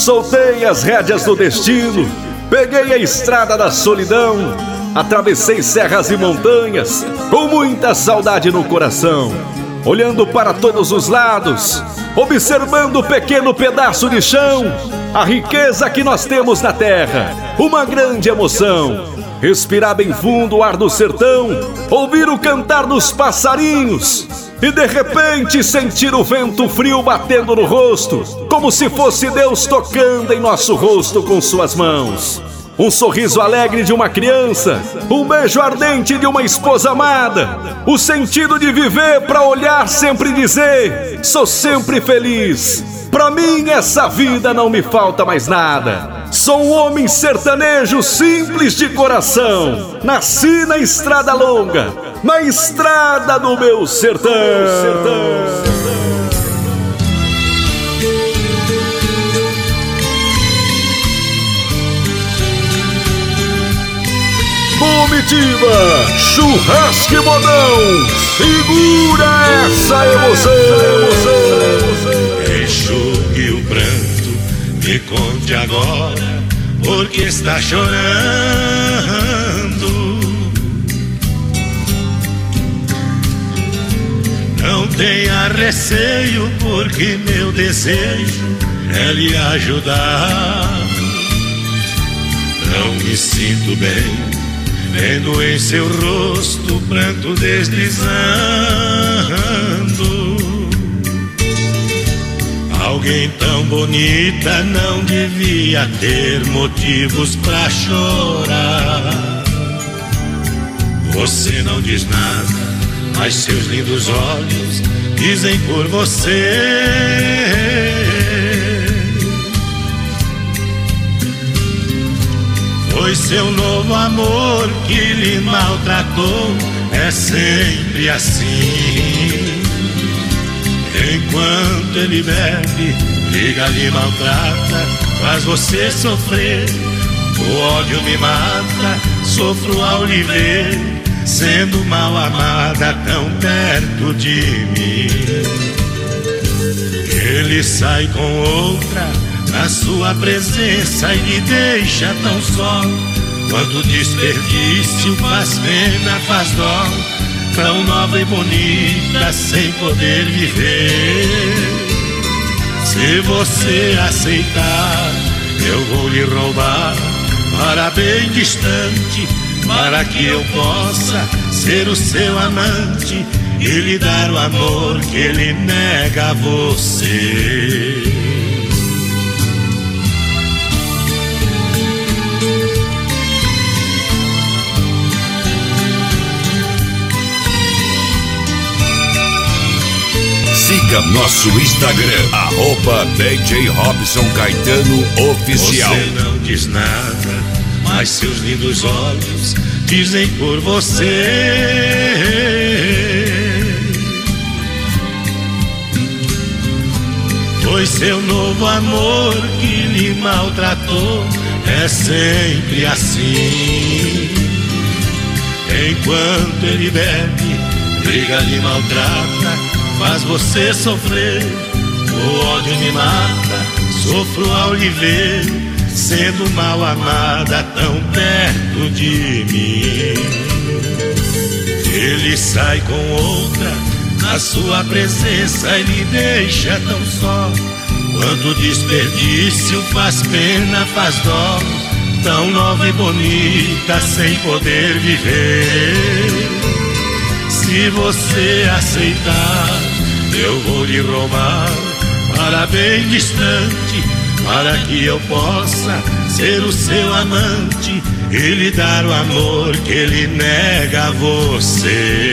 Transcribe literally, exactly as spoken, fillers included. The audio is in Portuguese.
Soltei as rédeas do destino, peguei a estrada da solidão, atravessei serras e montanhas, com muita saudade no coração. Olhando para todos os lados, observando o pequeno pedaço de chão, a riqueza que nós temos na terra, uma grande emoção. Respirar bem fundo o ar do sertão, ouvir o cantar dos passarinhos e de repente sentir o vento frio batendo no rosto, como se fosse Deus tocando em nosso rosto com suas mãos. Um sorriso alegre de uma criança, um beijo ardente de uma esposa amada, o sentido de viver pra olhar sempre e dizer: sou sempre feliz. Pra mim essa vida não me falta mais nada. Sou um homem sertanejo simples de coração. Nasci na estrada longa, na estrada do meu sertão. Comitiva, churrasco e modão, segura essa emoção. Enxugue o pranto, me conte agora porque está chorando. Não tenha receio, porque meu desejo é lhe ajudar. Não me sinto bem vendo em seu rosto pranto deslizando. Alguém tão bonita não devia ter motivos pra chorar. Você não diz nada, mas seus lindos olhos dizem por você. Foi seu novo amor que lhe maltratou, é sempre assim. Enquanto ele bebe, briga, lhe maltrata, faz você sofrer. O ódio me mata, sofro ao lhe ver, sendo mal amada tão perto de mim. Ele sai com outra na sua presença e lhe deixa tão só. Quanto desperdício, faz pena, faz dó, tão nova e bonita sem poder viver. Se você aceitar, eu vou lhe roubar para bem distante, para que eu possa ser o seu amante e lhe dar o amor que ele nega a você. Siga nosso Instagram, arroba D J Robson Caetano Oficial. Você não diz nada, mas seus lindos olhos dizem por você. Foi seu novo amor que lhe maltratou, é sempre assim. Enquanto ele bebe, briga, lhe maltrata, faz você sofrer. O ódio me mata, sofro ao lhe ver, sendo mal amada tão perto de mim. Ele sai com outra na sua presença e lhe deixa tão só. Quanto desperdício, faz pena, faz dó, tão nova e bonita sem poder viver. Se você aceitar, eu vou lhe roubar para bem distante, para que eu possa ser o seu amante e lhe dar o amor que ele nega a você.